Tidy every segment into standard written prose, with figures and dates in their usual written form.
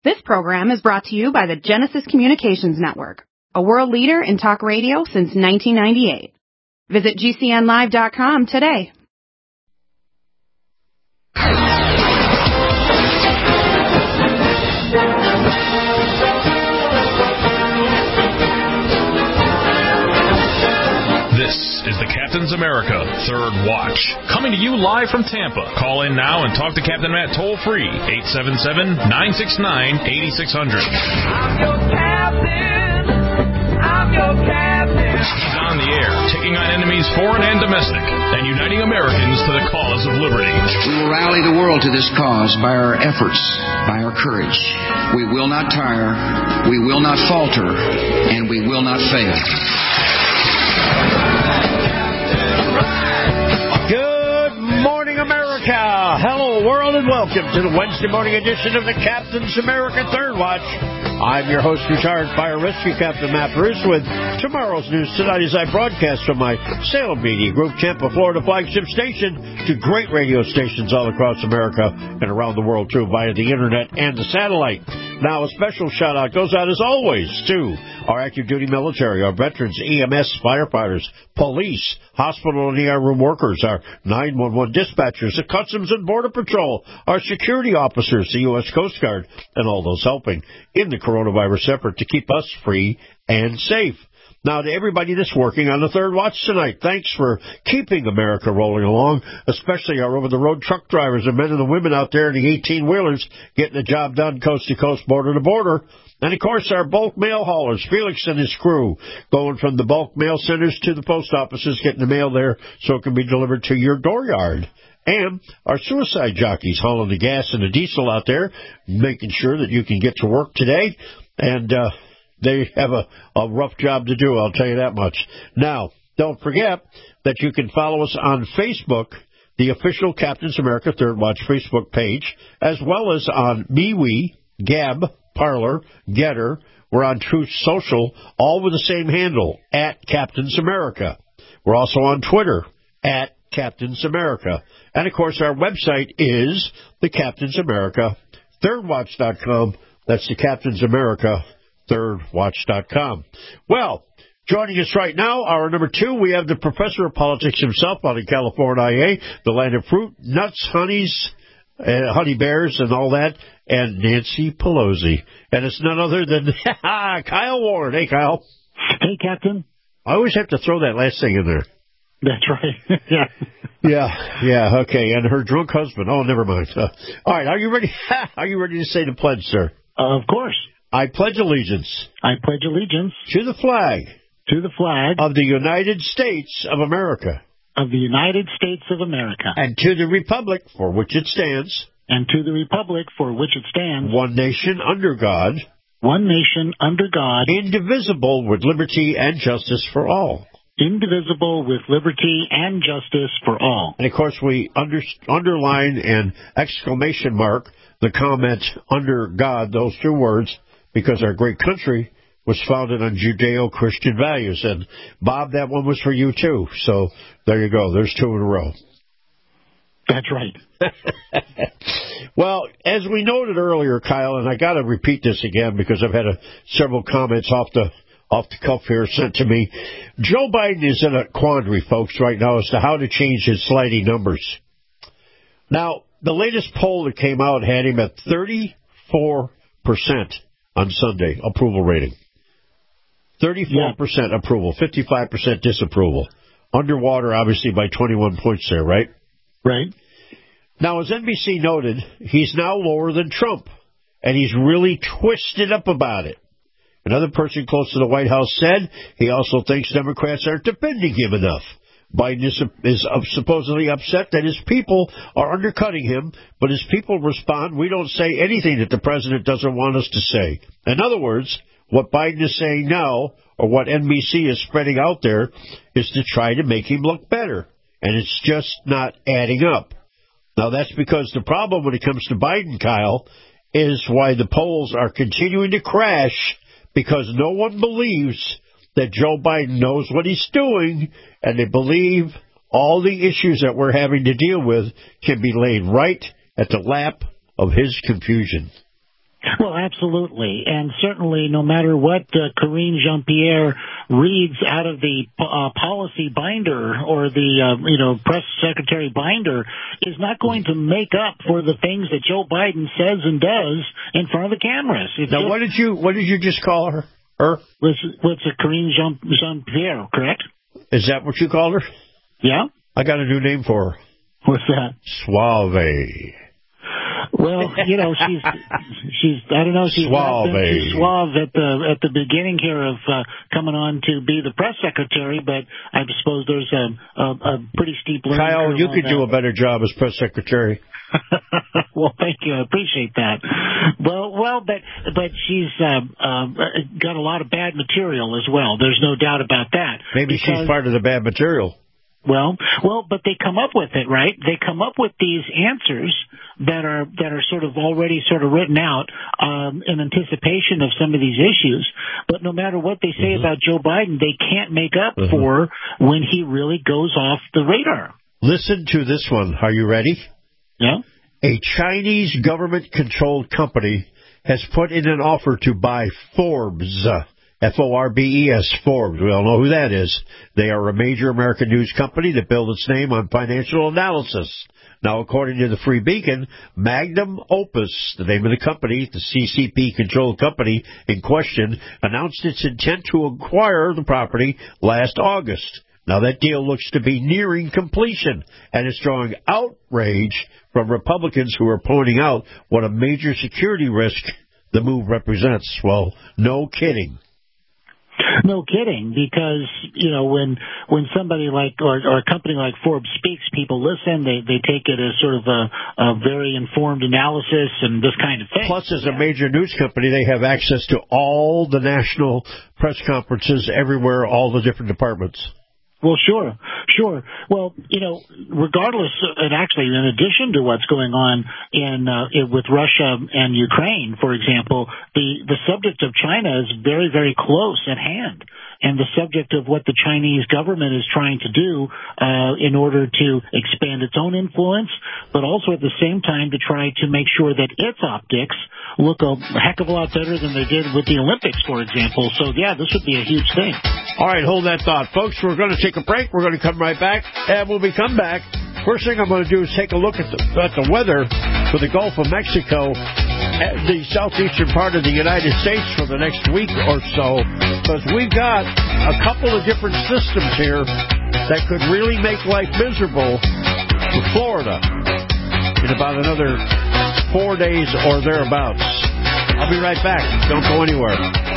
This program is brought to you by the Genesis Communications Network, a world leader in talk radio since 1998. Visit GCNlive.com today. This is the Captain's America Third Watch, coming to you live from Tampa. Call in now and talk to Captain Matt toll-free, 877-969-8600. I'm your captain. I'm your captain. He's on the air, taking on enemies foreign and domestic, and uniting Americans to the cause of liberty. We will rally the world to this cause by our efforts, by our courage. We will not tire, we will not falter, and we will not fail. Good morning, America. Hello, world, and welcome to the Wednesday morning edition of the Captain's America Third Watch. I'm your host, retired fire rescue captain Matt Bruce, with tomorrow's news tonight as I broadcast from my Salem Media Group, Tampa, Florida flagship station to great radio stations all across America and around the world, too, via the internet and the satellite. Now, a special shout-out goes out, as always, to our active duty military, our veterans, EMS, firefighters, police, hospital and ER room workers, our 911 dispatchers, the Customs and Border Patrol, our security officers, the U.S. Coast Guard, and all those helping in the coronavirus effort to keep us free and safe. Now, to everybody that's working on the Third Watch tonight, thanks for keeping America rolling along, especially our over-the-road truck drivers and men and the women out there in the 18-wheelers getting the job done coast to coast, border to border. And, of course, our bulk mail haulers, Felix and his crew, going from the bulk mail centers to the post offices, getting the mail there so it can be delivered to your dooryard. And our suicide jockeys hauling the gas and the diesel out there, making sure that you can get to work today. And they have a rough job to do, I'll tell you that much. Now, don't forget that you can follow us on Facebook, the official Captain's America Third Watch Facebook page, as well as on MeWe, Gab, Parler, Getter. We're on Truth Social, all with the same handle, at Captain's America. We're also on Twitter, at Captain's America. And, of course, our website is the Captain's America ThirdWatch.com. That's the Captain's America ThirdWatch.com. Well, joining us right now, our number two, we have the professor of politics himself out in California, the land of fruit, nuts, honeys, honey bears, and all that, and Nancy Pelosi. And it's none other than Kyle Ward. Hey, Kyle. Hey, Captain. I always have to throw that last thing in there. That's right. Yeah, okay. And her drunk husband. Oh, never mind. All right, are you ready? Are you ready to say the pledge, sir? Of course. I pledge allegiance. I pledge allegiance. To the flag. To the flag. Of the United States of America. Of the United States of America. And to the republic for which it stands. And to the republic for which it stands. One nation under God. One nation under God. Indivisible with liberty and justice for all. Indivisible with liberty and justice for all. And, of course, we underline and exclamation mark the comment, under God, those two words, because our great country was founded on Judeo-Christian values. And, Bob, that one was for you, too. So there you go. There's two in a row. That's right. Well, as we noted earlier, Kyle, and I got to repeat this again because I've had several comments off the cuff here sent to me. Joe Biden is in a quandary, folks, right now as to how to change his sliding numbers. Now, the latest poll that came out had him at 34% on Sunday, approval rating. 34% approval, 55% disapproval. Underwater, obviously, by 21 points there, right? Right. Now, as NBC noted, he's now lower than Trump, and he's really twisted up about it. Another person close to the White House said he also thinks Democrats aren't defending him enough. Biden is supposedly upset that his people are undercutting him, but his people respond, we don't say anything that the president doesn't want us to say. In other words, what Biden is saying now, or what NBC is spreading out there, is to try to make him look better. And it's just not adding up. Now, that's because the problem when it comes to Biden, Kyle, is why the polls are continuing to crash, because no one believes that Joe Biden knows what he's doing, and they believe all the issues that we're having to deal with can be laid right at the lap of his confusion. Well, absolutely. And certainly no matter what Karine Jean-Pierre reads out of the policy binder or the, press secretary binder is not going to make up for the things that Joe Biden says and does in front of the cameras. Now, what did you just call her? What's a Karine Jean-Pierre, correct? Is that what you called her? Yeah. I got a new name for her. What's that? Suave. Well, she's I don't know, she's suave. Not been too suave at the beginning here of coming on to be the press secretary, but I suppose there's a pretty steep learning curve. Kyle, you could do a better job as press secretary. Well, thank you. I appreciate that. Well, but she's got a lot of bad material as well. There's no doubt about that. Maybe she's part of the bad material. Well, but they come up with it, right? They come up with these answers that are sort of already sort of written out in anticipation of some of these issues. But no matter what they say about Joe Biden, they can't make up for when he really goes off the radar. Listen to this one. Are you ready? Yeah. A Chinese government-controlled company has put in an offer to buy Forbes. Forbes, Forbes. We all know who that is. They are a major American news company that built its name on financial analysis. Now, according to the Free Beacon, Magnum Opus, the name of the company, the CCP-controlled company in question, announced its intent to acquire the property last August. Now, that deal looks to be nearing completion and is drawing outrage from Republicans who are pointing out what a major security risk the move represents. Well, no kidding. No kidding, because, when somebody like, or a company like Forbes speaks, people listen, they take it as sort of a very informed analysis and this kind of thing. Plus, as a major news company, they have access to all the national press conferences everywhere, all the different departments. Well, sure. Well, regardless, and actually, in addition to what's going on with Russia and Ukraine, for example, the subject of China is very, very close at hand. And the subject of what the Chinese government is trying to do in order to expand its own influence, but also at the same time to try to make sure that its optics look a heck of a lot better than they did with the Olympics, for example. So, yeah, this would be a huge thing. All right, hold that thought. Folks, we're going to take a break. We're going to come right back. And when we come back, first thing I'm going to do is take a look at the weather for the Gulf of Mexico and the southeastern part of the United States for the next week or so, because we've got a couple of different systems here that could really make life miserable for Florida in about another 4 days or thereabouts. I'll be right back. Don't go anywhere.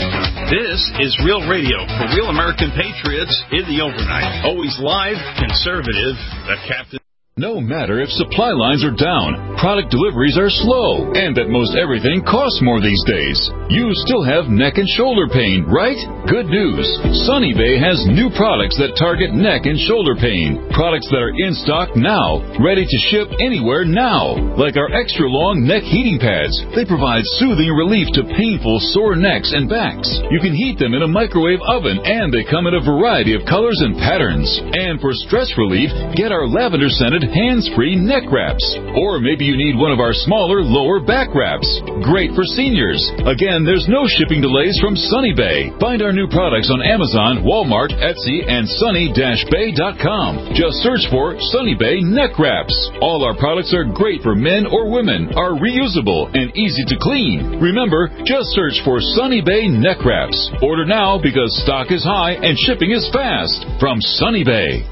This is Real Radio for real American patriots in the overnight. Always live, conservative, the Captain. No matter if supply lines are down, product deliveries are slow, and that most everything costs more these days, you still have neck and shoulder pain, right? Good news. Sunny Bay has new products that target neck and shoulder pain. Products that are in stock now, ready to ship anywhere now. Like our extra long neck heating pads. They provide soothing relief to painful sore necks and backs. You can heat them in a microwave oven, and they come in a variety of colors and patterns. And for stress relief, get our lavender-scented hands-free neck wraps. Or maybe you need one of our smaller lower back wraps. Great for seniors. Again, there's no shipping delays from Sunny Bay. Find our new products on Amazon, Walmart, Etsy, and sunny-bay.com. Just search for Sunny Bay neck wraps. All our products are great for men or women, are reusable, and easy to clean. Remember, just search for Sunny Bay neck wraps. Order now because stock is high and shipping is fast. From Sunny Bay.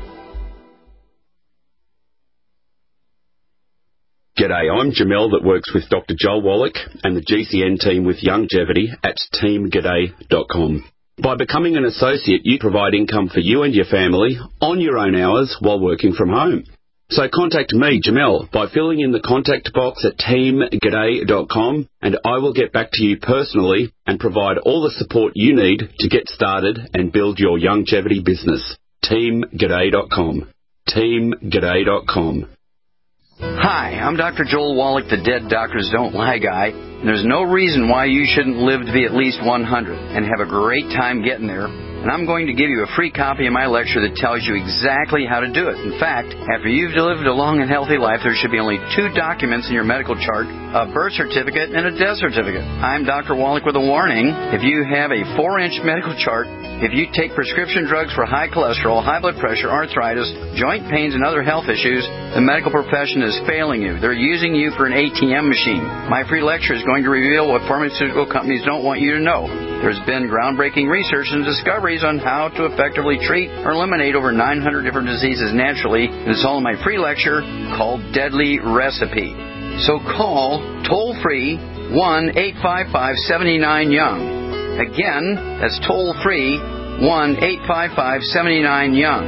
G'day, I'm Jamel that works with Dr. Joel Wallach and the GCN team with Longevity at teamg'day.com. By becoming an associate, you provide income for you and your family on your own hours while working from home. So contact me, Jamel, by filling in the contact box at teamg'day.com, and I will get back to you personally and provide all the support you need to get started and build your longevity business. teamg'day.com. teamg'day.com. Hi, I'm Dr. Joel Wallach, the Dead Doctors Don't Lie guy. There's no reason why you shouldn't live to be at least 100 and have a great time getting there. and I'm going to give you a free copy of my lecture that tells you exactly how to do it. In fact, after you've lived a long and healthy life, there should be only 2 documents in your medical chart, a birth certificate and a death certificate. I'm Dr. Wallach with a warning. If you have a 4-inch medical chart, if you take prescription drugs for high cholesterol, high blood pressure, arthritis, joint pains, and other health issues, the medical profession is failing you. They're using you for an ATM machine. My free lecture is going to reveal what pharmaceutical companies don't want you to know. There's been groundbreaking research and discoveries on how to effectively treat or eliminate over 900 different diseases naturally. And it's all in my free lecture called Deadly Recipe. So call toll-free 1-855-79-YOUNG. Again, that's toll-free 1-855-79-YOUNG.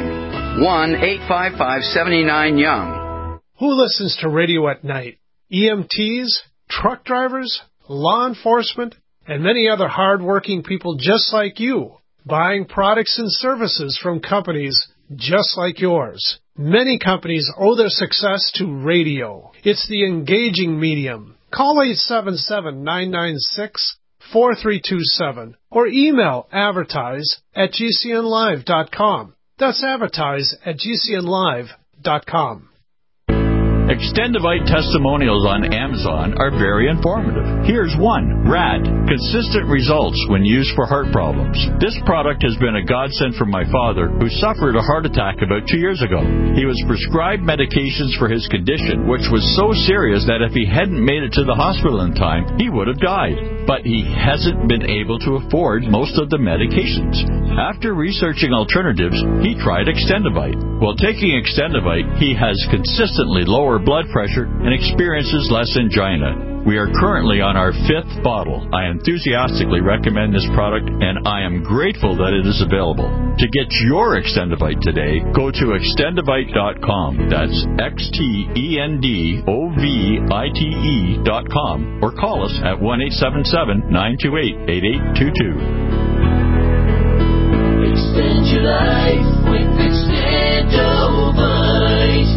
1-855-79-YOUNG. Who listens to radio at night? EMTs, truck drivers, law enforcement, and many other hard-working people just like you, buying products and services from companies just like yours. Many companies owe their success to radio. It's the engaging medium. Call 877-996-4327 or email advertise@gcnlive.com. That's advertise@gcnlive.com. Extendivite testimonials on Amazon are very informative. Here's one. RAD. Consistent results when used for heart problems. This product has been a godsend for my father, who suffered a heart attack about 2 years ago. He was prescribed medications for his condition, which was so serious that if he hadn't made it to the hospital in time, he would have died. But he hasn't been able to afford most of the medications. After researching alternatives, he tried Extendivite. While taking Extendivite, he has consistently lower blood pressure and experiences less angina. We are currently on our 5th bottle. I enthusiastically recommend this product, and I am grateful that it is available. To get your Extendivite today, go to extendivite.com. That's XTENDOVITE.com, or call us at 1-877-928-8822. Extend your life with Extendovite.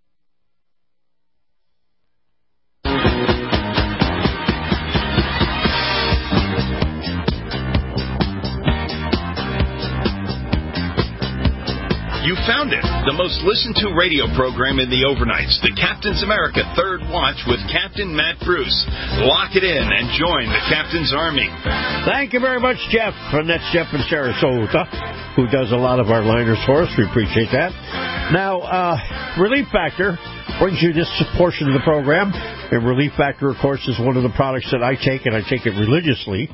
You found it, the most listened to radio program in the overnights, the Captain's America Third Watch with Captain Matt Bruce. Lock it in and join the Captain's Army. Thank you very much, Jeff. And that's Jeff in Sarasota, who does a lot of our liners for us. We appreciate that. Now, Relief Factor brings you this portion of the program. And Relief Factor, of course, is one of the products that I take, and I take it religiously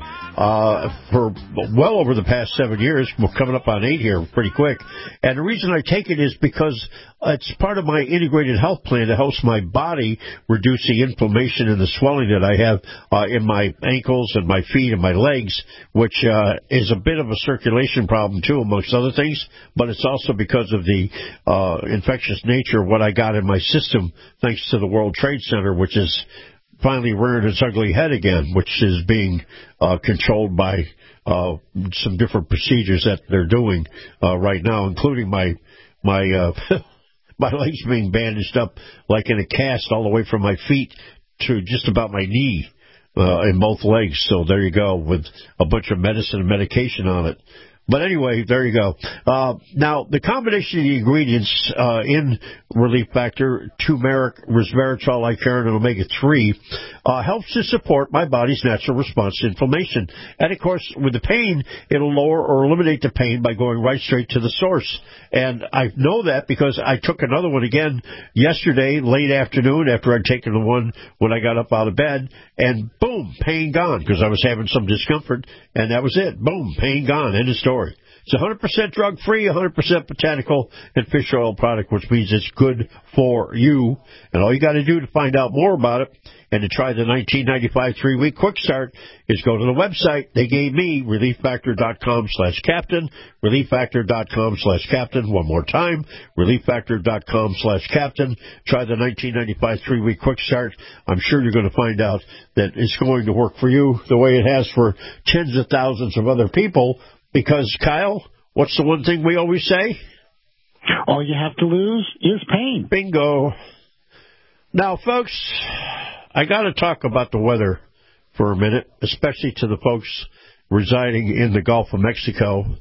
for well over the past 7 years. We're coming up on 8 here pretty quick. And the reason I take it is because it's part of my integrated health plan that helps my body reduce the inflammation and the swelling that I have in my ankles and my feet and my legs, which is a bit of a circulation problem, too, amongst other things. But it's also because of the infectious nature of what I got in my system, thanks to the World Trade Center, which is finally reared its ugly head again, which is being controlled by some different procedures that they're doing right now, including my my legs being bandaged up like in a cast all the way from my feet to just about my knee in both legs. So there you go, with a bunch of medicine and medication on it. But anyway, there you go. Now, the combination of the ingredients in Relief Factor, turmeric, resveratrol, Icariin, and omega-3, helps to support my body's natural response to inflammation. And, of course, with the pain, it'll lower or eliminate the pain by going right straight to the source. And I know that because I took another one again yesterday, late afternoon, after I'd taken the one when I got up out of bed, and boom, pain gone, because I was having some discomfort, and that was it. Boom, pain gone. End of story. It's 100% drug-free, 100% botanical and fish oil product, which means it's good for you. And all you got to do to find out more about it and to try the 1995 3-week quick start is go to the website they gave me, relieffactor.com/captain, relieffactor.com/captain. One more time, relieffactor.com/captain. Try the 1995 3-week quick start. I'm sure you're going to find out that it's going to work for you the way it has for tens of thousands of other people. Because, Kyle, what's the one thing we always say? All you have to lose is pain. Bingo. Now, folks, I got to talk about the weather for a minute, especially to the folks residing in the Gulf of Mexico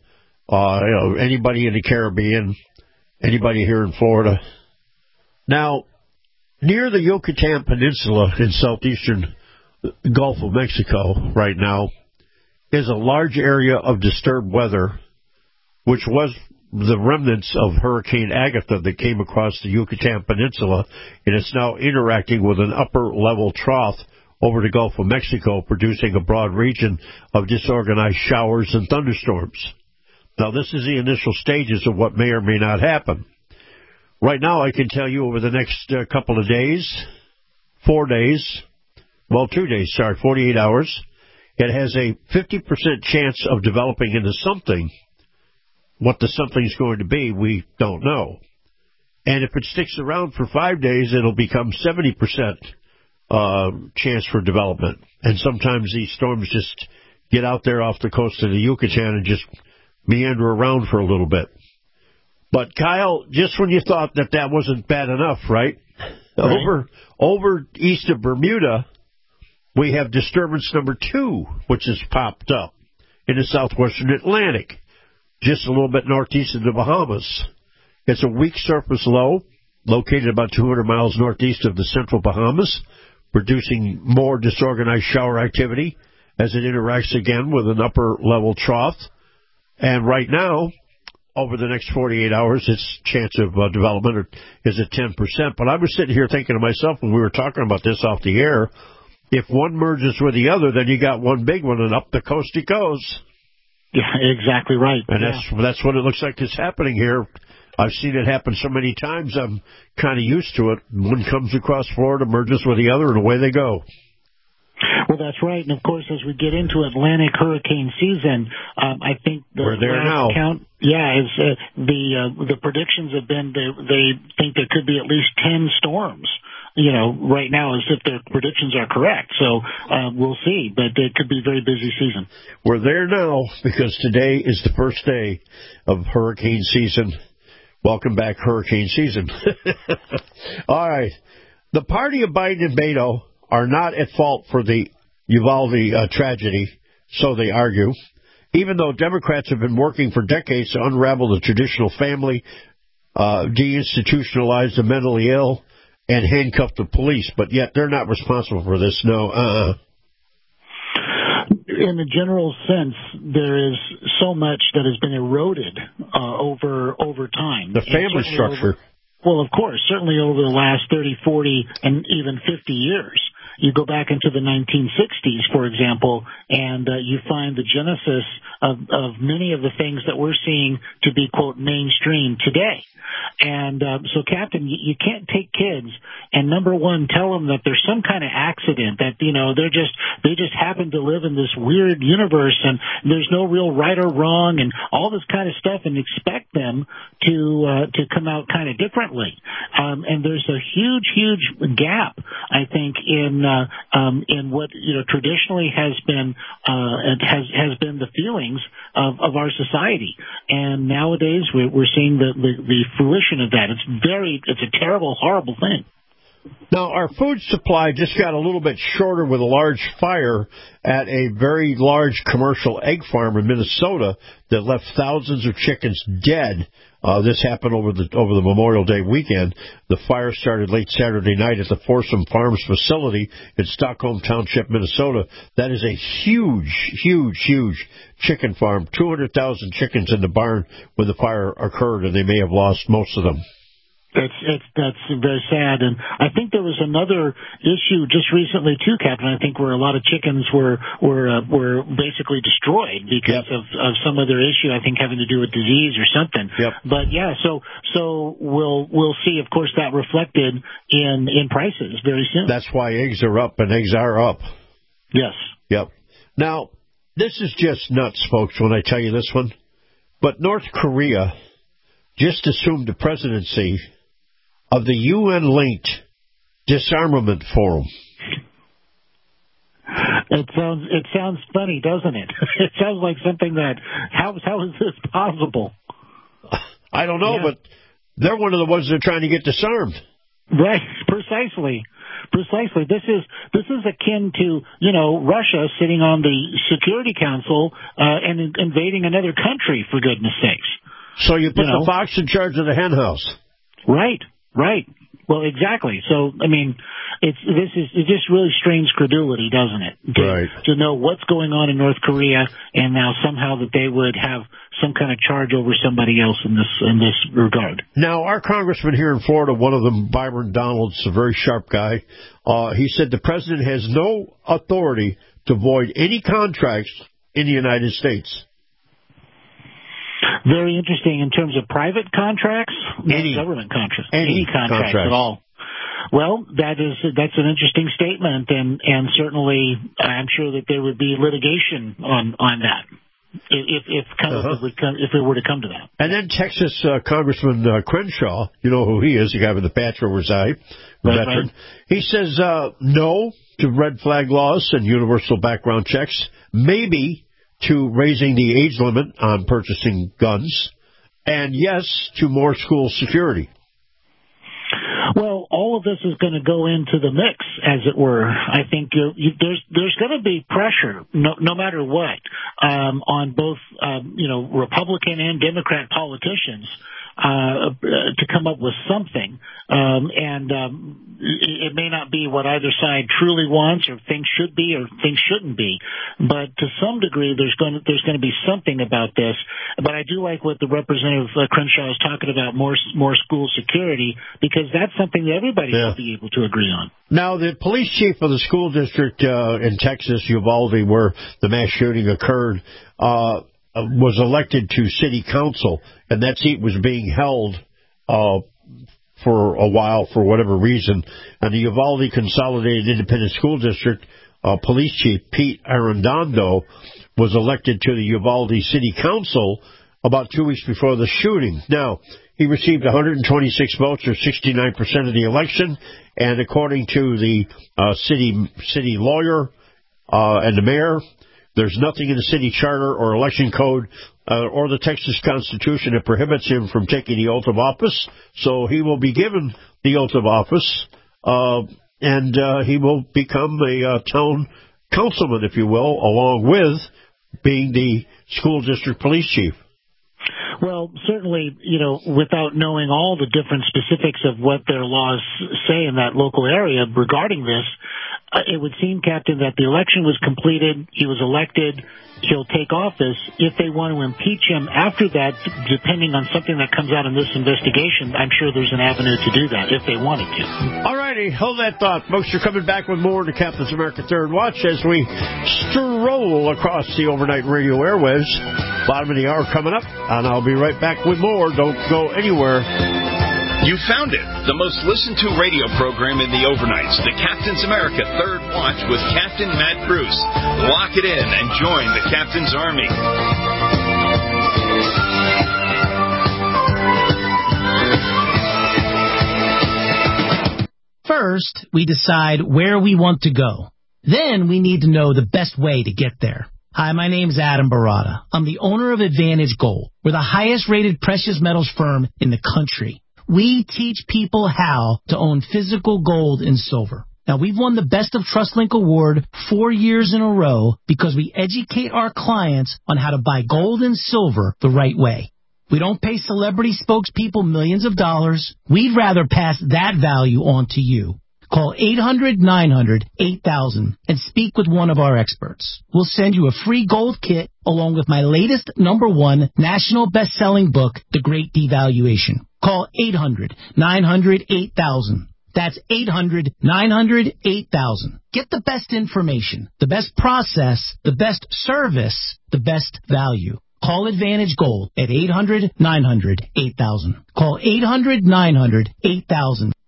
Anybody in the Caribbean, anybody here in Florida. Now, near the Yucatan Peninsula in southeastern Gulf of Mexico right now is a large area of disturbed weather, which was the remnants of Hurricane Agatha that came across the Yucatan Peninsula, and it's now interacting with an upper-level trough over the Gulf of Mexico, producing a broad region of disorganized showers and thunderstorms. Now, this is the initial stages of what may or may not happen. Right now, I can tell you over the next couple of days, 4 days, 48 hours, it has a 50% chance of developing into something. What the something's going to be, we don't know. And if it sticks around for 5 days, it'll become 70% chance for development. And sometimes these storms just get out there off the coast of the Yucatan and just meander around for a little bit. But, Kyle, just when you thought that wasn't bad enough, right? Over east of Bermuda, we have disturbance number 2, which has popped up in the southwestern Atlantic, just a little bit northeast of the Bahamas. It's a weak surface low located about 200 miles northeast of the central Bahamas, producing more disorganized shower activity as it interacts again with an upper-level trough. And right now, over the next 48 hours, its chance of development is at 10%. But I was sitting here thinking to myself when we were talking about this off the air, if one merges with the other, then you got one big one, and up the coast it goes. Yeah, exactly right. And that's what it looks like is happening here. I've seen it happen so many times, I'm kind of used to it. One comes across Florida, merges with the other, and away they go. Well, that's right. And, of course, as we get into Atlantic hurricane season, I think we're there now. The predictions have been they think there could be at least 10 storms. Right now, as if their predictions are correct. So we'll see, but it could be a very busy season. We're there now because today is the first day of hurricane season. Welcome back, hurricane season. All right. The party of Biden and Beto are not at fault for the Uvalde tragedy, so they argue, even though Democrats have been working for decades to unravel the traditional family, deinstitutionalize the mentally ill, and handcuff the police, but yet they're not responsible for this. No, In a general sense, there is so much that has been eroded over time. The family structure. Well, of course, certainly over the last 30, 40, and even 50 years. You go back into the 1960s, for example, and you find the genesis of many of the things that we're seeing to be, quote, mainstream today. And so, Captain, you can't take kids and, number one, tell them that there's some kind of accident, that, they just happen to live in this weird universe and there's no real right or wrong and all this kind of stuff, and expect them to come out kind of differently. And there's a huge gap, I think, in what traditionally has been the feelings of our society, and nowadays we're seeing the fruition of that. It's a terrible, horrible thing. Now, our food supply just got a little bit shorter with a large fire at a very large commercial egg farm in Minnesota that left thousands of chickens dead. This happened over the Memorial Day weekend. The fire started late Saturday night at the Forsum Farms facility in Stockholm Township, Minnesota. That is a huge chicken farm. 200,000 chickens in the barn when the fire occurred, and they may have lost most of them. That's very sad, and I think there was another issue just recently too, Captain. I think where a lot of chickens were basically destroyed because of some other issue. I think having to do with disease or something. Yep. But yeah, so we'll see, of course, that reflected in prices very soon. That's why eggs are up, and eggs are up. Yes. Yep. Now, this is just nuts, folks, when I tell you this one. But North Korea just assumed the presidency of the UN-linked disarmament forum. It sounds funny, doesn't it? It sounds like something that how is this possible? I don't know, but they're one of the ones that are trying to get disarmed. Right, precisely. Precisely. This is akin to, Russia sitting on the Security Council and invading another country, for goodness sakes. So you put the fox in charge of the hen house. Right. Well, exactly. So, it just really strains credulity, doesn't it? To know what's going on in North Korea, and now somehow that they would have some kind of charge over somebody else in this regard. Now, our congressman here in Florida, one of them, Byron Donalds, a very sharp guy, he said the president has no authority to void any contracts in the United States. Very interesting in terms of private contracts, not government contracts, any contracts at all. Well, that's an interesting statement, and certainly I'm sure that there would be litigation on that if it were to come to that. And then Texas Congressman Crenshaw, you know who he is, the guy with the patch over his eye, veteran. Right. He says no to red flag laws and universal background checks, maybe to raising the age limit on purchasing guns, and yes to more school security. Well, all of this is going to go into the mix, as it were. I think there's going to be pressure, no matter what, on both Republican and Democrat politicians to come up with something, and it may not be what either side truly wants, or things should be, or things shouldn't be. But to some degree, there's going to be something about this. But I do like what the Representative Crenshaw is talking about, more school security, because that's something that everybody should be able to agree on. Now, the police chief of the school district in Texas, Uvalde, where the mass shooting occurred, was elected to city council, and that seat was being held for a while for whatever reason. And the Uvalde Consolidated Independent School District police chief, Pete Arredondo, was elected to the Uvalde City Council about 2 weeks before the shooting. Now, he received 126 votes, or 69% of the election, and according to the city lawyer and the mayor, there's nothing in the city charter or election code or the Texas Constitution that prohibits him from taking the oath of office. So he will be given the oath of office, and he will become a town councilman, if you will, along with being the school district police chief. Well, certainly, without knowing all the different specifics of what their laws say in that local area regarding this, it would seem, Captain, that the election was completed, he was elected, he'll take office. If they want to impeach him after that, depending on something that comes out in this investigation, I'm sure there's an avenue to do that if they wanted to. All righty, hold that thought. Folks, you're coming back with more to Captain's America Third Watch as we stroll across the overnight radio airwaves. Bottom of the hour coming up, and I'll be right back with more. Don't go anywhere. You found it, the most listened to radio program in the overnights, the Captain's America Third Watch with Captain Matt Bruce. Lock it in and join the Captain's Army. First, we decide where we want to go. Then we need to know the best way to get there. Hi, my name's Adam Barada. I'm the owner of Advantage Gold. We're the highest rated precious metals firm in the country. We teach people how to own physical gold and silver. Now, we've won the Best of TrustLink Award 4 years in a row because we educate our clients on how to buy gold and silver the right way. We don't pay celebrity spokespeople millions of dollars. We'd rather pass that value on to you. Call 800-900-8000 and speak with one of our experts. We'll send you a free gold kit along with my latest #1 national best-selling book, The Great Devaluation. Call 800-900-8000. That's 800-900-8000. Get the best information, the best process, the best service, the best value. Call Advantage Gold at 800-900-8000. Call 800-900-8000.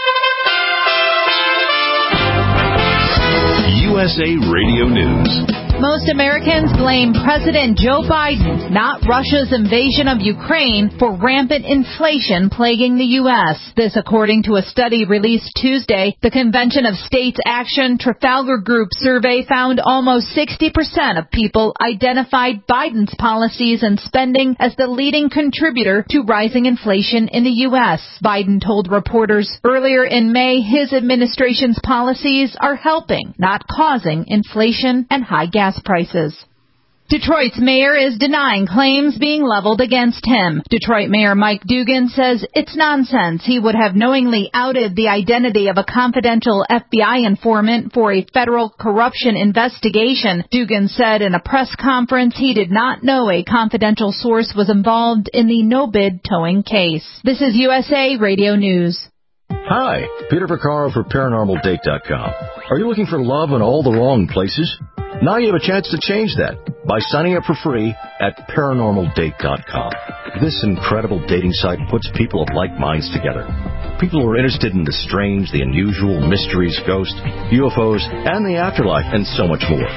USA Radio News. Most Americans blame President Joe Biden, not Russia's invasion of Ukraine, for rampant inflation plaguing the U.S. This according to a study released Tuesday. The Convention of States Action Trafalgar Group survey found almost 60% of people identified Biden's policies and spending as the leading contributor to rising inflation in the U.S. Biden told reporters earlier in May his administration's policies are helping, not causing, inflation and high gas prices. Detroit's mayor is denying claims being leveled against him. Detroit Mayor Mike Dugan says it's nonsense. He would have knowingly outed the identity of a confidential FBI informant for a federal corruption investigation. Dugan said in a press conference he did not know a confidential source was involved in the no-bid towing case. This is USA Radio News. Hi, Peter Vaccaro for ParanormalDate.com. Are you looking for love in all the wrong places? Now you have a chance to change that by signing up for free at ParanormalDate.com. This incredible dating site puts people of like minds together. People who are interested in the strange, the unusual, mysteries, ghosts, UFOs, and the afterlife, and so much more.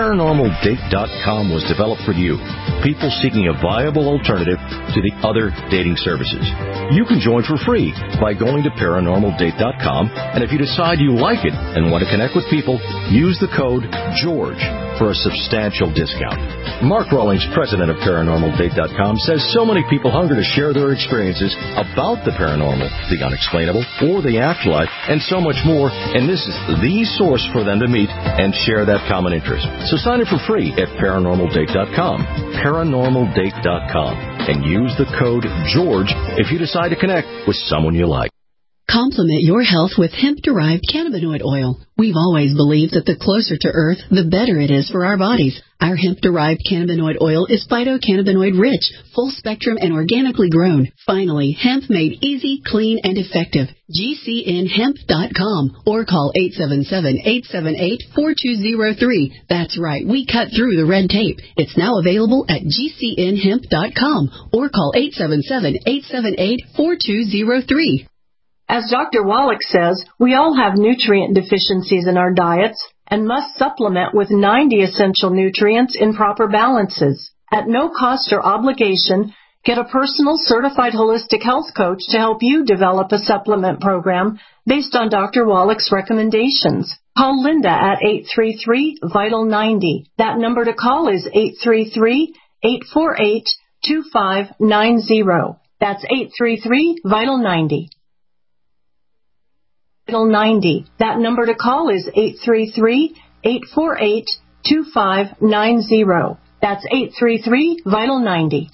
ParanormalDate.com was developed for you, people seeking a viable alternative to the other dating services. You can join for free by going to ParanormalDate.com, and if you decide you like it and want to connect with people, use the code GEORGE for a substantial discount. Mark Rawlings, president of ParanormalDate.com, says so many people hunger to share their experiences about the paranormal, the unexplainable, or the afterlife, and so much more, and this is the source for them to meet and share that common interest. So sign up for free at ParanormalDate.com, ParanormalDate.com, and use the code GEORGE if you decide to connect with someone you like. Complement your health with hemp-derived cannabinoid oil. We've always believed that the closer to Earth, the better it is for our bodies. Our hemp-derived cannabinoid oil is phytocannabinoid-rich, full-spectrum, and organically grown. Finally, hemp made easy, clean, and effective. GCNhemp.com or call 877-878-4203. That's right, we cut through the red tape. It's now available at GCNhemp.com or call 877-878-4203. As Dr. Wallach says, we all have nutrient deficiencies in our diets and must supplement with 90 essential nutrients in proper balances. At no cost or obligation, get a personal certified holistic health coach to help you develop a supplement program based on Dr. Wallach's recommendations. Call Linda at 833-VITAL-90. That number to call is 833-848-2590. That's 833-VITAL-90. That number to call is 833-848-2590. That's 833-VITAL-90.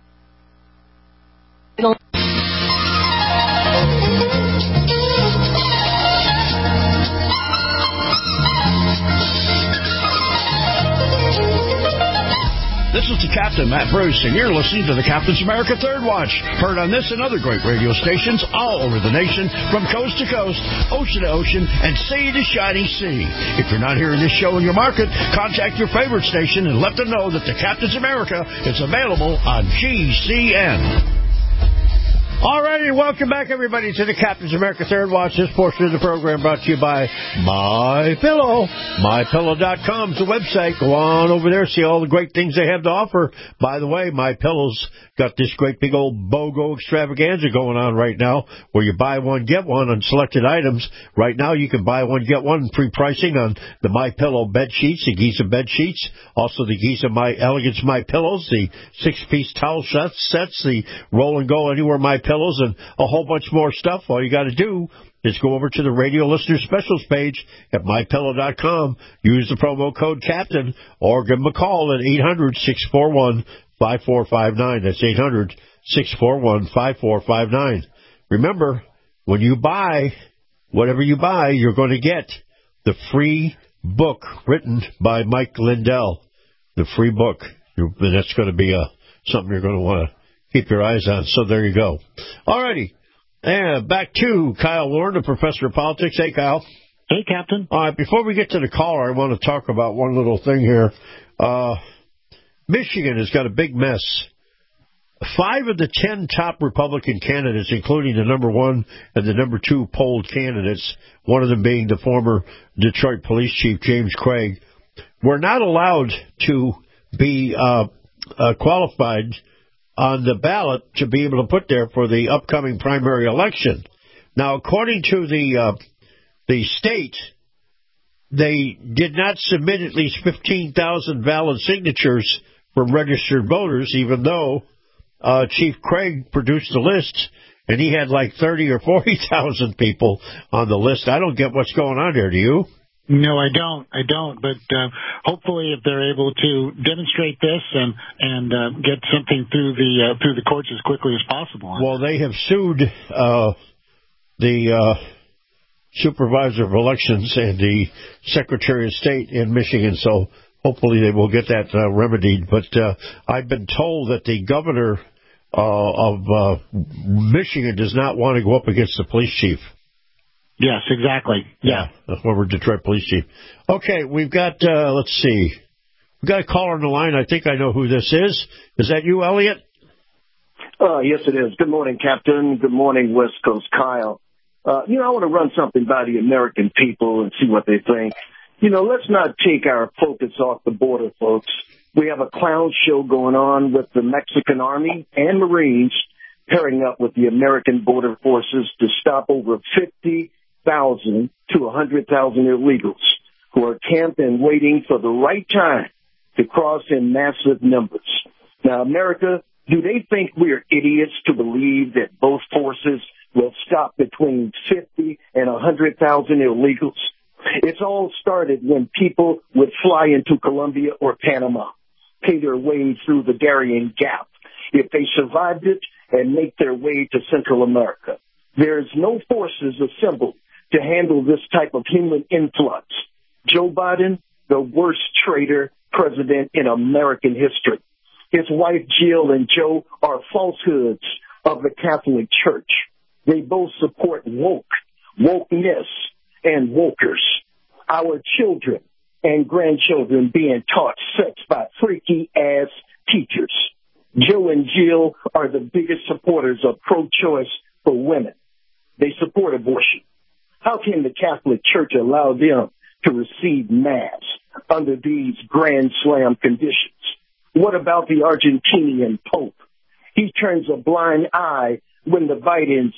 This is the Captain, Matt Bruce, and you're listening to the Captain's America Third Watch. Heard on this and other great radio stations all over the nation, from coast to coast, ocean to ocean, and sea to shining sea. If you're not hearing this show in your market, contact your favorite station and let them know that the Captain's America is available on GCN. All righty, welcome back, everybody, to the Captain's America Third Watch. This portion of the program brought to you by MyPillow. MyPillow.com is the website. Go on over there, see all the great things they have to offer. By the way, MyPillow's got this great big old BOGO extravaganza going on right now, where you buy one, get one on selected items. Right now, you can buy one, get one free pricing on the MyPillow bed sheets, the Giza bed sheets, also the Giza My Elegance My Pillows, the 6-piece towel sets, the Roll and Go Anywhere My Pillows, and a whole bunch more stuff. All you got to do is go over to the radio listener specials page at MyPillow.com, use the promo code CAPTAIN, or give them a call at 800-641-5459. That's 800-641-5459. Remember, when you buy whatever you buy, you're going to get the free book written by Mike Lindell. The free book. And that's going to be something you're going to want to keep your eyes on. So there you go. All righty. And back to Kyle Warren, the professor of politics. Hey, Kyle. Hey, Captain. All right, before we get to the caller, I want to talk about one little thing here. Michigan has got a big mess. 5 of the 10 top Republican candidates, including the number 1 and the number 2 polled candidates, one of them being the former Detroit police chief, James Craig, were not allowed to be qualified on the ballot to be able to put there for the upcoming primary election. Now, according to the state, they did not submit at least 15,000 valid signatures from registered voters, even though Chief Craig produced a list, and he had like 30 or 40,000 people on the list. I don't get what's going on there, do you? No, I don't. But hopefully, if they're able to demonstrate this and get something through the courts as quickly as possible. Well, they have sued the Supervisor of Elections and the Secretary of State in Michigan, so hopefully they will get that remedied. But I've been told that the governor of Michigan does not want to go up against the police chief. Yes, exactly. Yeah. The former Detroit police chief. Okay, we've got, let's see. We've got a caller on the line. I think I know who this is. Is that you, Elliot? Yes, it is. Good morning, Captain. Good morning, West Coast Kyle. I want to run something by the American people and see what they think. Let's not take our focus off the border, folks. We have a clown show going on with the Mexican Army and Marines pairing up with the American border forces to stop over 50,000 to 100,000 illegals who are camped and waiting for the right time to cross in massive numbers. Now, America, do they think we're idiots to believe that both forces will stop between 50 and 100,000 illegals? It's all started when people would fly into Colombia or Panama, pay their way through the Darien Gap. If they survived it and make their way to Central America, there's no forces assembled to handle this type of human influx. Joe Biden, the worst traitor president in American history. His wife Jill and Joe are falsehoods of the Catholic Church. They both support wokeness, and wokers. Our children and grandchildren being taught sex by freaky-ass teachers. Joe and Jill are the biggest supporters of pro-choice for women. They support abortion. How can the Catholic Church allow them to receive Mass under these Grand Slam conditions? What about the Argentinian Pope? He turns a blind eye when the Bidens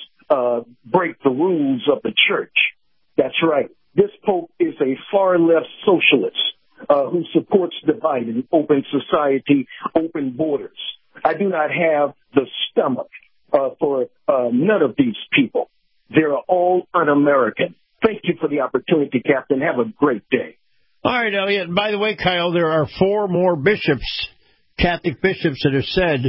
break the rules of the church. That's right. This Pope is a far-left socialist who supports the Biden open society, open borders. I do not have the stomach for none of these people. They're all un-American. Thank you for the opportunity, Captain. Have a great day. All right, Elliot. And by the way, Kyle, there are 4 more bishops, Catholic bishops, that have said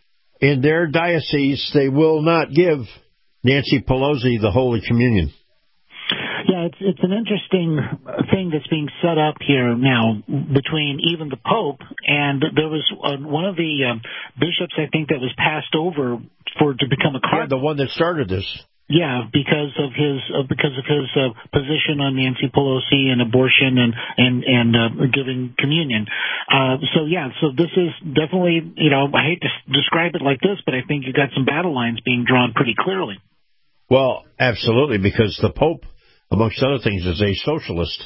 in their diocese they will not give Nancy Pelosi the Holy Communion. Yeah, it's an interesting thing that's being set up here now between even the Pope and there was one of the bishops, I think, that was passed over to become a cardinal. Yeah, the one that started this. Yeah, because of his position on Nancy Pelosi and abortion and giving communion. So this is definitely, I hate to describe it like this, but I think you got some battle lines being drawn pretty clearly. Well, absolutely, because the Pope, amongst other things, is a socialist.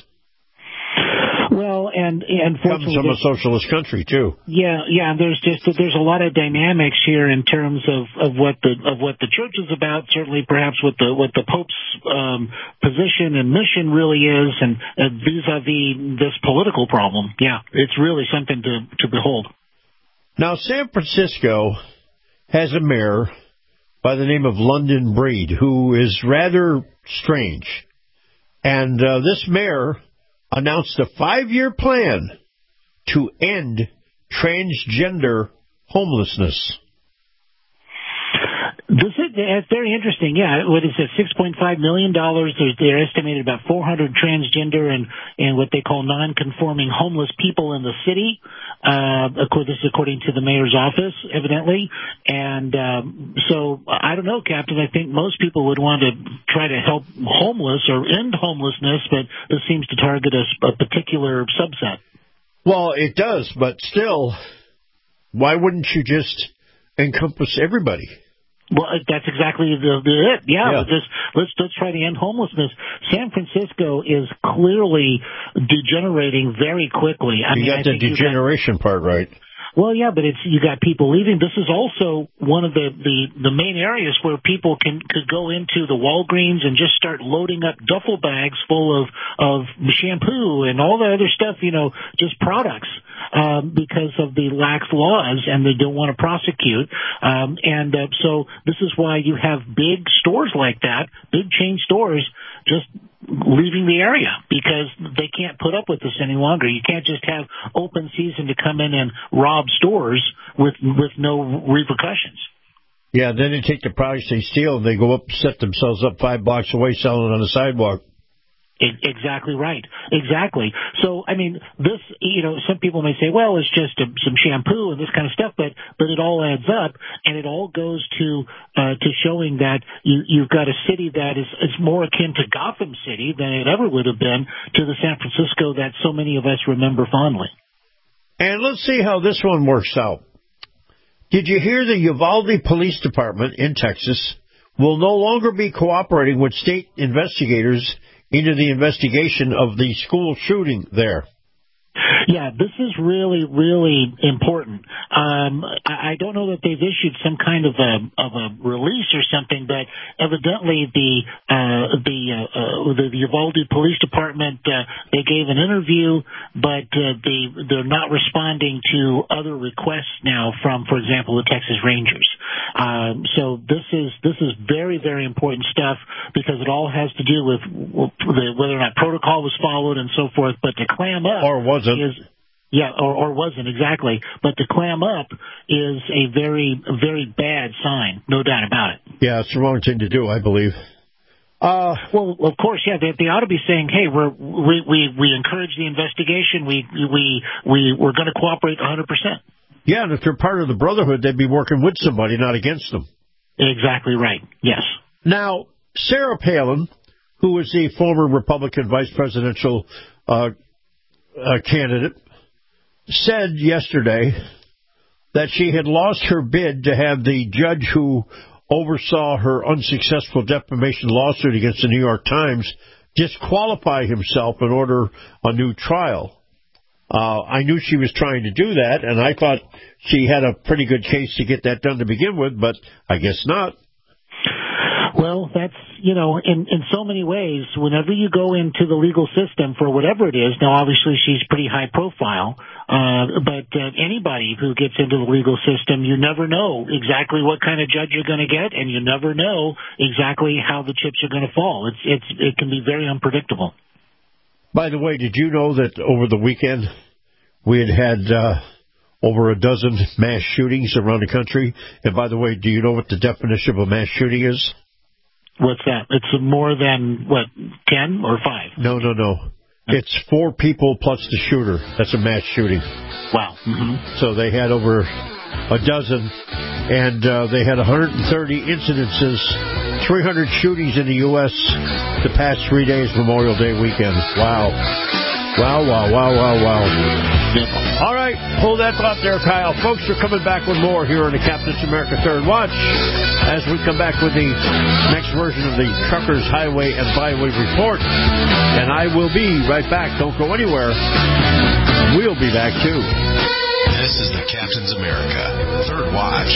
Well, and comes from a socialist country too. Yeah. There's a lot of dynamics here in terms of what the church is about. Certainly, perhaps what the Pope's position and mission really is, and vis-a-vis this political problem. Yeah, it's really something to behold. Now, San Francisco has a mayor by the name of London Breed, who is rather strange, and this mayor announced a 5-year plan to end transgender homelessness. It's very interesting. Yeah, what is it? $6.5 million. They're estimated about 400 transgender and what they call non-conforming homeless people in the city. This is according to the mayor's office, evidently. And so I don't know, Captain. I think most people would want to try to help homeless or end homelessness, but this seems to target a particular subset. Well, it does, but still, why wouldn't you just encompass everybody? Well, that's exactly it. Yeah. Let's try to end homelessness. San Francisco is clearly degenerating very quickly. I got the degeneration part right. Well, yeah, but you got people leaving. This is also one of the main areas where people could go into the Walgreens and just start loading up duffel bags full of shampoo and all the other stuff, just products, because of the lax laws, and they don't want to prosecute. So this is why you have big stores like that, big chain stores, just leaving the area because they can't put up with this any longer. You can't just have open season to come in and rob stores with no repercussions. Yeah, then they take the products they steal and they go up, set themselves up 5 blocks away, selling it on the sidewalk. Exactly right. Exactly. So, I mean, this, some people may say, well, it's just some shampoo and this kind of stuff, but it all adds up, and it all goes to showing that you've got a city that is more akin to Gotham City than it ever would have been to the San Francisco that so many of us remember fondly. And let's see how this one works out. Did you hear the Uvalde Police Department in Texas will no longer be cooperating with state investigators into the investigation of the school shooting there? Yeah, this is really, really important. I don't know that they've issued some kind of a release or something, but evidently the Uvalde Police Department, they gave an interview, but they're not responding to other requests now from, for example, the Texas Rangers. So this is very, very important stuff because it all has to do with whether or not protocol was followed and so forth. But to clam up, or wasn't. Or wasn't, exactly. But to clam up is a very, very bad sign, no doubt about it. Yeah, it's the wrong thing to do, I believe. Well, of course, yeah, they ought to be saying, hey, we encourage the investigation. We're going to cooperate 100%. Yeah, and if they're part of the Brotherhood, they'd be working with somebody, not against them. Exactly right, yes. Now, Sarah Palin, who is the former Republican vice presidential candidate, said yesterday that she had lost her bid to have the judge who oversaw her unsuccessful defamation lawsuit against the New York Times disqualify himself and order a new trial. I knew she was trying to do that, and I thought she had a pretty good case to get that done to begin with, but I guess not. Well, that's, in so many ways, whenever you go into the legal system for whatever it is, now obviously she's pretty high profile, but anybody who gets into the legal system, you never know exactly what kind of judge you're going to get, and you never know exactly how the chips are going to fall. It can be very unpredictable. By the way, did you know that over the weekend we had over a dozen mass shootings around the country? And by the way, do you know what the definition of a mass shooting is? What's that? It's more than, 10 or 5? No. It's 4 people plus the shooter. That's a mass shooting. Wow. Mm-hmm. So they had over a dozen, and they had 130 incidences, 300 shootings in the U.S. the past 3 days, Memorial Day weekend. Wow. All right, hold that thought there, Kyle. Folks, we're coming back with more here on the Captain's America Third Watch as we come back with the next version of the Truckers Highway and Byway Report. And I will be right back. Don't go anywhere. We'll be back, too. This is the Captain's America Third Watch.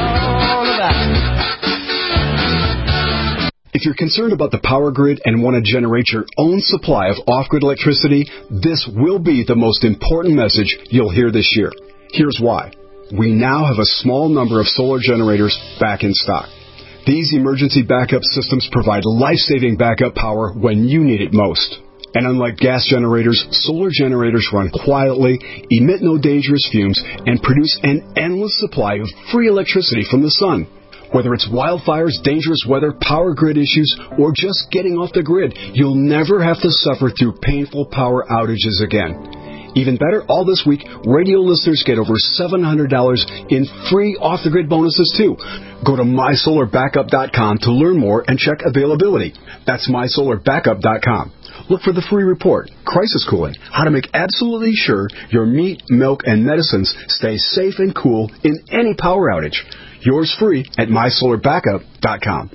If you're concerned about the power grid and want to generate your own supply of off-grid electricity, this will be the most important message you'll hear this year. Here's why. We now have a small number of solar generators back in stock. These emergency backup systems provide life-saving backup power when you need it most. And unlike gas generators, solar generators run quietly, emit no dangerous fumes, and produce an endless supply of free electricity from the sun. Whether it's wildfires, dangerous weather, power grid issues, or just getting off the grid, you'll never have to suffer through painful power outages again. Even better, all this week, radio listeners get over $700 in free off-the-grid bonuses, too. Go to mysolarbackup.com to learn more and check availability. That's mysolarbackup.com. Look for the free report, Crisis Cooling, how to make absolutely sure your meat, milk, and medicines stay safe and cool in any power outage. Yours free at mysolarbackup.com.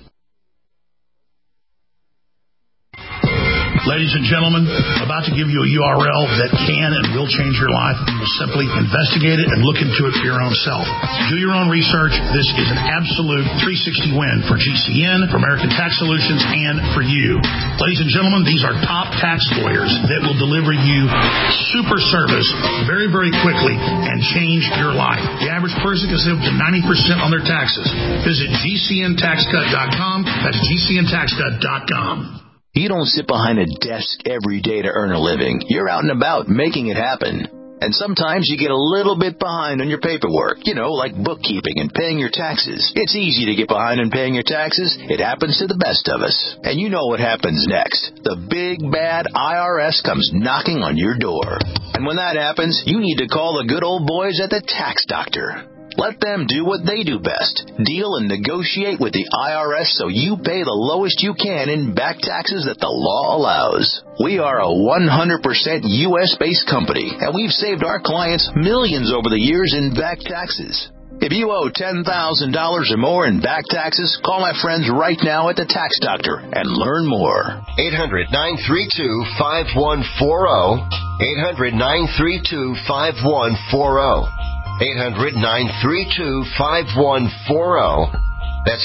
Ladies and gentlemen, about to give you a URL that can and will change your life. You will simply investigate it and look into it for your own self. Do your own research. This is an absolute 360 win for GCN, for American Tax Solutions, and for you. Ladies and gentlemen, these are top tax lawyers that will deliver you super service very, very quickly and change your life. The average person can save up to 90% on their taxes. Visit GCNTaxCut.com. That's GCNTaxCut.com. You don't sit behind a desk every day to earn a living. You're out and about making it happen. And sometimes you get a little bit behind on your paperwork, like bookkeeping and paying your taxes. It's easy to get behind on paying your taxes. It happens to the best of us. And you know what happens next. The big, bad IRS comes knocking on your door. And when that happens, you need to call the good old boys at the Tax Doctor. Let them do what they do best. Deal and negotiate with the IRS so you pay the lowest you can in back taxes that the law allows. We are a 100% U.S.-based company, and we've saved our clients millions over the years in back taxes. If you owe $10,000 or more in back taxes, call my friends right now at the Tax Doctor and learn more. 800-932-5140. 800-932-5140. 800-932-5140. That's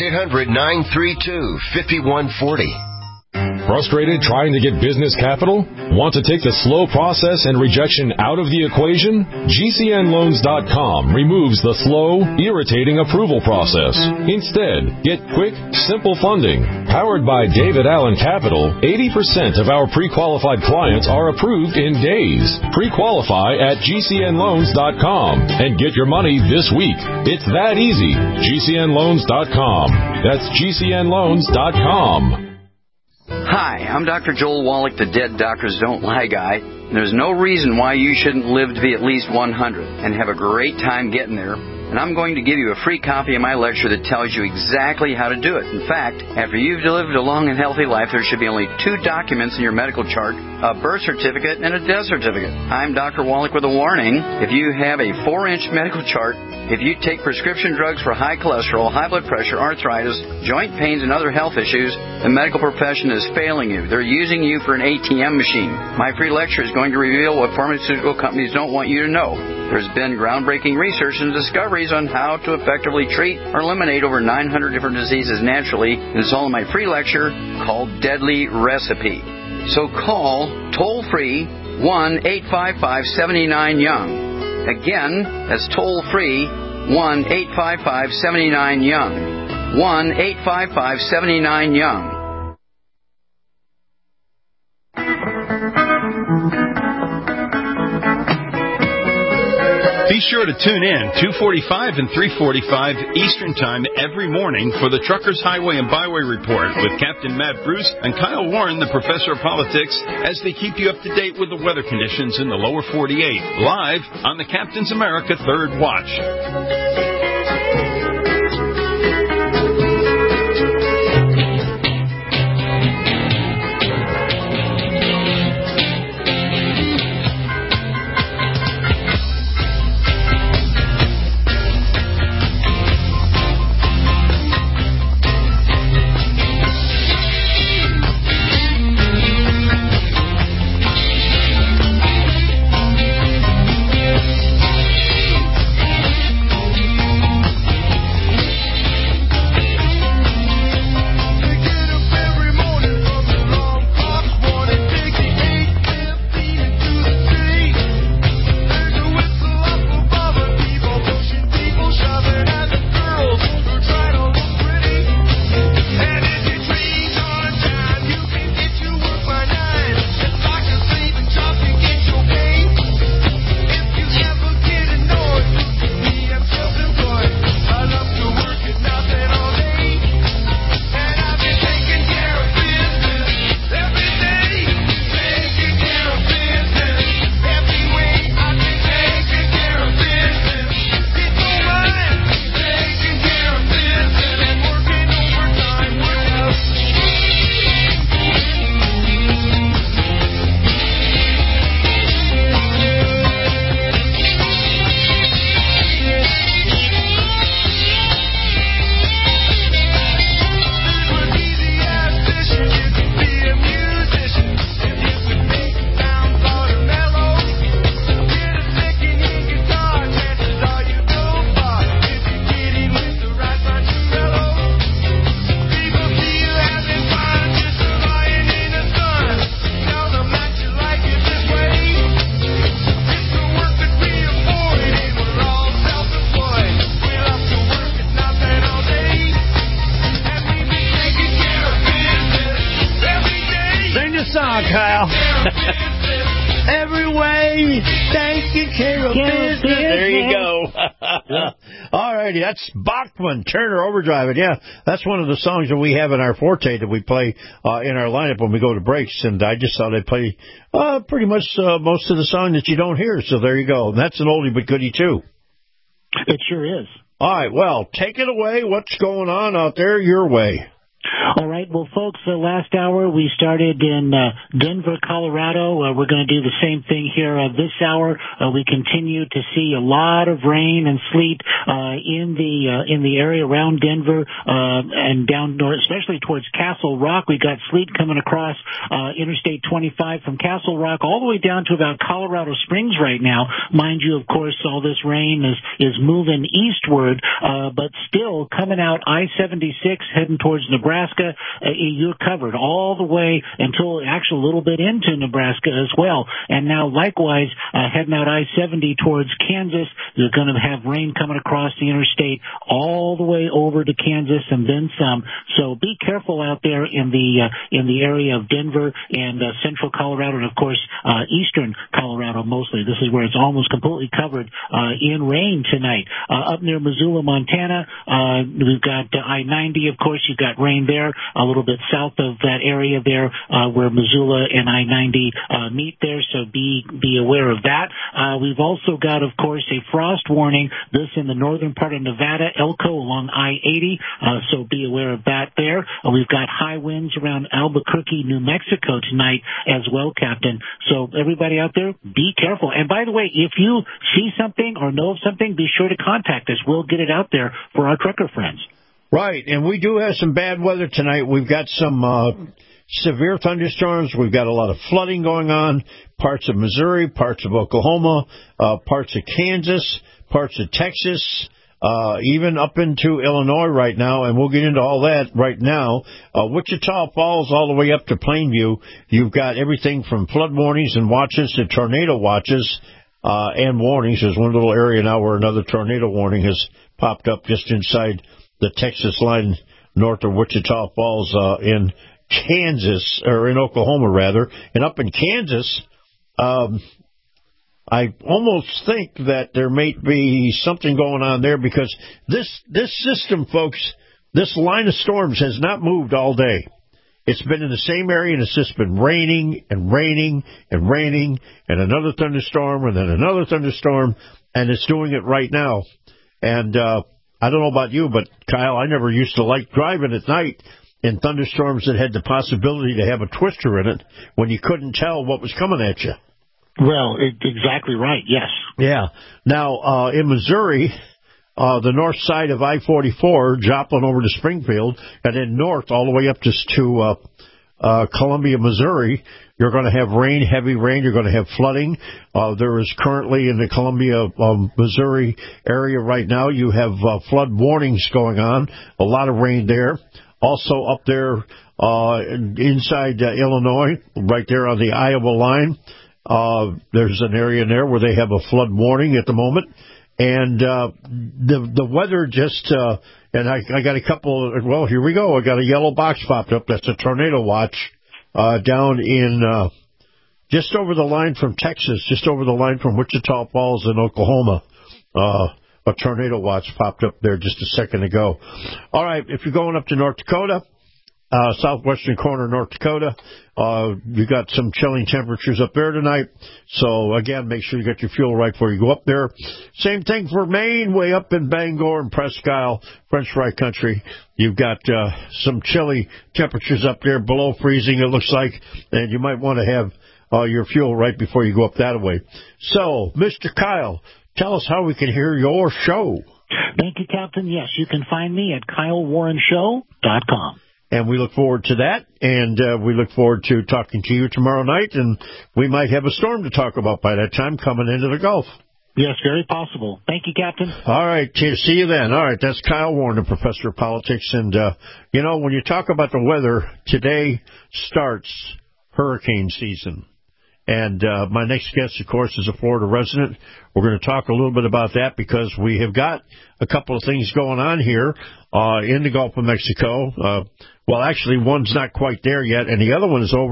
800-932-5140. Frustrated trying to get business capital? Want to take the slow process and rejection out of the equation? GCNLoans.com removes the slow, irritating approval process. Instead, get quick, simple funding. Powered by David Allen Capital, 80% of our pre-qualified clients are approved in days. Pre-qualify at GCNLoans.com and get your money this week. It's that easy. GCNLoans.com. That's GCNLoans.com. Hi, I'm Dr. Joel Wallach, the Dead Doctors Don't Lie guy. There's no reason why you shouldn't live to be at least 100 and have a great time getting there. And I'm going to give you a free copy of my lecture that tells you exactly how to do it. In fact, after you've lived a long and healthy life, there should be only 2 documents in your medical chart, a birth certificate and a death certificate. I'm Dr. Wallach with a warning. If you have a 4-inch medical chart, if you take prescription drugs for high cholesterol, high blood pressure, arthritis, joint pains, and other health issues, the medical profession is failing you. They're using you for an ATM machine. My free lecture is going to reveal what pharmaceutical companies don't want you to know. There's been groundbreaking research and discoveries on how to effectively treat or eliminate over 900 different diseases naturally, and it's all in my free lecture called Deadly Recipe. So call toll-free 1-855-79-YOUNG. Again, that's toll-free 1-855-79-YOUNG. 1-855-79-YOUNG. Be sure to tune in 2:45 and 3:45 Eastern Time every morning for the Truckers Highway and Byway Report with Captain Matt Bruce and Kyle Warren, the Professor of Politics, as they keep you up to date with the weather conditions in the lower 48, live on the Captain's America Third Watch. care of business. There you go. All righty, that's Bachman, Turner Overdrive. Yeah, that's one of the songs that we have in our forte that we play in our lineup when we go to breaks. And I just thought I'd play pretty much most of the song that you don't hear. So there you go. And that's an oldie but goodie, too. It sure is. All right, well, take it away. What's going on out there your way? All right. Well, folks, last hour we started in Denver, Colorado. We're going to do the same thing here this hour. We continue to see a lot of rain and sleet in the area around Denver and down north, especially towards Castle Rock. We got sleet coming across Interstate 25 from Castle Rock all the way down to about Colorado Springs right now. Mind you, of course, all this rain is moving eastward, but still coming out I-76 heading towards Nebraska. You're covered all the way until actually a little bit into Nebraska as well. And now likewise, heading out I-70 towards Kansas, you're going to have rain coming across the interstate all the way over to Kansas and then some. So be careful out there in the area of Denver and central Colorado and, of course, eastern Colorado mostly. This is where it's almost completely covered in rain tonight. Up near Missoula, Montana, we've got I-90, of course. You've got rain there, a little bit south of that area there where Missoula and I-90 meet there, so be aware of that. We've also got, of course, a frost warning, this in the northern part of Nevada, Elko along I-80, so be aware of that there. We've got high winds around Albuquerque, New Mexico tonight as well, Captain. So everybody out there, be careful. And by the way, if you see something or know of something, be sure to contact us. We'll get it out there for our trucker friends. Right, and we do have some bad weather tonight. We've got some severe thunderstorms. We've got a lot of flooding going on, parts of Missouri, parts of Oklahoma, parts of Kansas, parts of Texas, even up into Illinois right now, and we'll get into all that right now. Wichita Falls all the way up to Plainview. You've got everything from flood warnings and watches to tornado watches and warnings. There's one little area now where another tornado warning has popped up just inside the Texas line north of Wichita Falls in Kansas, or in Oklahoma, rather. And up in Kansas, I almost think that there may be something going on there because this system, folks, this line of storms has not moved all day. It's been in the same area, and it's just been raining and raining and raining, and another thunderstorm, and then another thunderstorm, and it's doing it right now. And I don't know about you, but, Kyle, I never used to like driving at night in thunderstorms that had the possibility to have a twister in it when you couldn't tell what was coming at you. Well, exactly right, yes. Yeah. Now, in Missouri, the north side of I-44, Joplin over to Springfield, and then north all the way up to Columbia, Missouri, you're going to have rain, heavy rain. You're going to have flooding. There is currently in the Columbia, Missouri area right now, you have flood warnings going on. A lot of rain there. Also up there inside Illinois, right there on the Iowa line, there's an area in there where they have a flood warning at the moment. And the weather just and I got a couple. Well, here we go. I got a yellow box popped up. That's a tornado watch down in just over the line from Texas, just over the line from Wichita Falls in Oklahoma. A tornado watch popped up there just a second ago. All right, if you're going up to North Dakota, southwestern corner of North Dakota, you got some chilling temperatures up there tonight. So, again, make sure you get your fuel right before you go up there. Same thing for Maine, way up in Bangor and Presque Isle, French Fry country. You've got some chilly temperatures up there, below freezing, it looks like, and you might want to have your fuel right before you go up that way. So, Mr. Kyle, tell us how we can hear your show. Thank you, Captain. Yes, you can find me at KyleWarrenShow.com. And we look forward to that, and we look forward to talking to you tomorrow night, and we might have a storm to talk about by that time coming into the Gulf. Yes, very possible. Thank you, Captain. All right, see you then. All right, that's Kyle Warren, the professor of politics. And, when you talk about the weather, today starts hurricane season. And my next guest, of course, is a Florida resident. We're going to talk a little bit about that because we have got a couple of things going on here in the Gulf of Mexico. Well, actually, one's not quite there yet, and the other one is over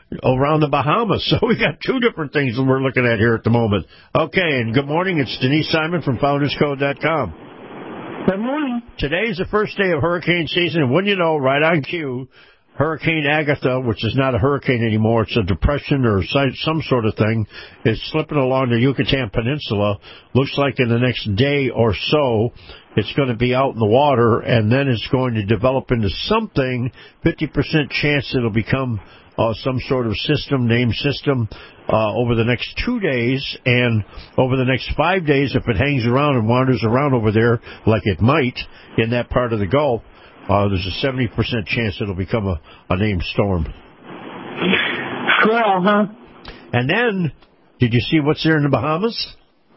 around the Bahamas. So we got two different things that we're looking at here at the moment. Okay, and good morning. It's Denise Simon from FoundersCode.com. Good morning. Today's the first day of hurricane season, and wouldn't you know, right on cue, Hurricane Agatha, which is not a hurricane anymore, it's a depression or some sort of thing, is slipping along the Yucatan Peninsula. Looks like in the next day or so, it's going to be out in the water, and then it's going to develop into something, 50% chance it'll become some sort of named system, over the next 2 days, and over the next 5 days, if it hangs around and wanders around over there, like it might, in that part of the Gulf, there's a 70% chance it'll become a named storm. Swell, huh? And then, did you see what's there in the Bahamas?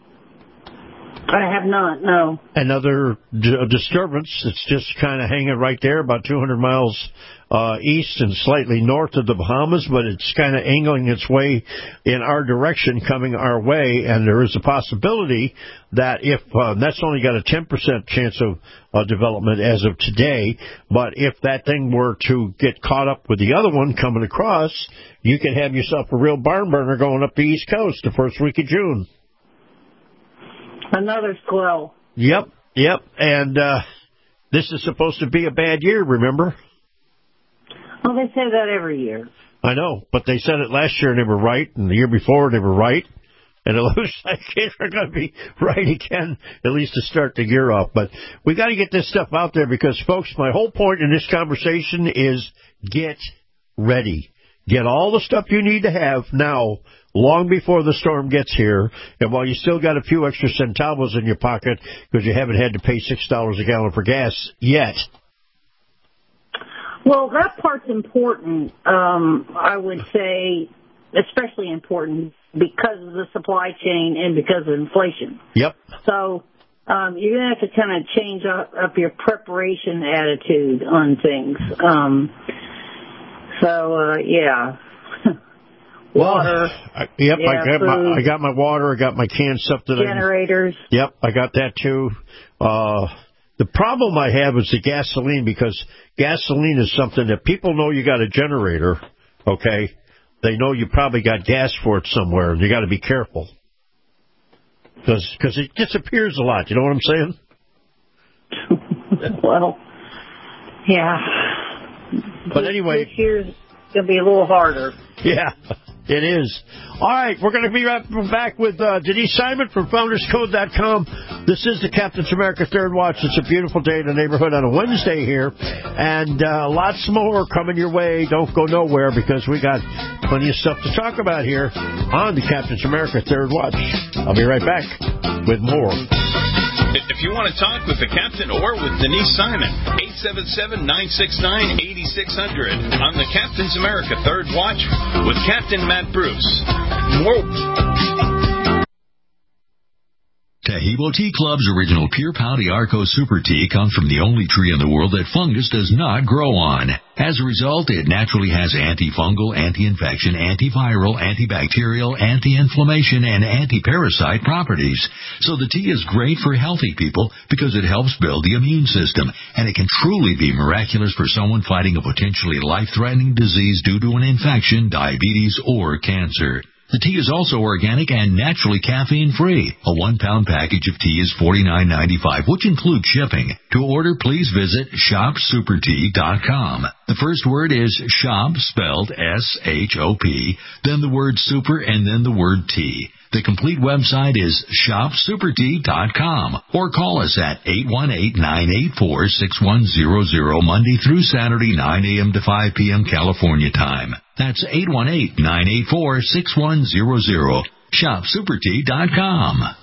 I have not, no. Another disturbance. It's just kind of hanging right there, about 200 miles east and slightly north of the Bahamas, but it's kind of angling its way in our direction, coming our way, and there is a possibility that if that's only got a 10% chance of development as of today, but if that thing were to get caught up with the other one coming across, you could have yourself a real barn burner going up the East Coast the first week of June. Another squall. Yep, and this is supposed to be a bad year, remember? Well, they say that every year. I know, but they said it last year and they were right, and the year before they were right, and it looks like they're going to be right again, at least to start the year off. But we got to get this stuff out there because, folks, my whole point in this conversation is get ready. Get all the stuff you need to have now, long before the storm gets here, and while you still got a few extra centavos in your pocket because you haven't had to pay $6 a gallon for gas yet. Well, that part's important, I would say, especially important because of the supply chain and because of inflation. Yep. So you're going to have to kind of change up your preparation attitude on things. Yeah. Water. Yep, I got my water. I got my canned stuff. Generators. Yep, I got that too. The problem I have is the gasoline, because gasoline is something that people know you got a generator, okay? They know you probably got gas for it somewhere, and you got to be careful. Because it disappears a lot, you know what I'm saying? Well, yeah. But anyway. This year's going to be a little harder. Yeah, it is. All right, we're going to be right back with Denise Simon from FoundersCode.com. This is the Captain's America Third Watch. It's a beautiful day in the neighborhood on a Wednesday here, and lots more coming your way. Don't go nowhere because we got plenty of stuff to talk about here on the Captain's America Third Watch. I'll be right back with more. If you want to talk with the captain or with Denise Simon, 877-969-8600 on the Captain's America Third Watch with Captain Matt Bruce. Taheebo Tea Club's original Pure Pau d'Arco Super Tea comes from the only tree in the world that fungus does not grow on. As a result, it naturally has antifungal, anti-infection, antiviral, antibacterial, anti-inflammation, and anti-parasite properties. So the tea is great for healthy people because it helps build the immune system, and it can truly be miraculous for someone fighting a potentially life-threatening disease due to an infection, diabetes, or cancer. The tea is also organic and naturally caffeine-free. A 1-pound package of tea is $49.95, which includes shipping. To order, please visit shopsupertea.com. The first word is shop, spelled S-H-O-P, then the word super, and then the word tea. The complete website is shopsupertea.com, or call us at 818-984-6100 Monday through Saturday, 9 a.m. to 5 p.m. California time. That's 818-984-6100. Shopsupertea.com.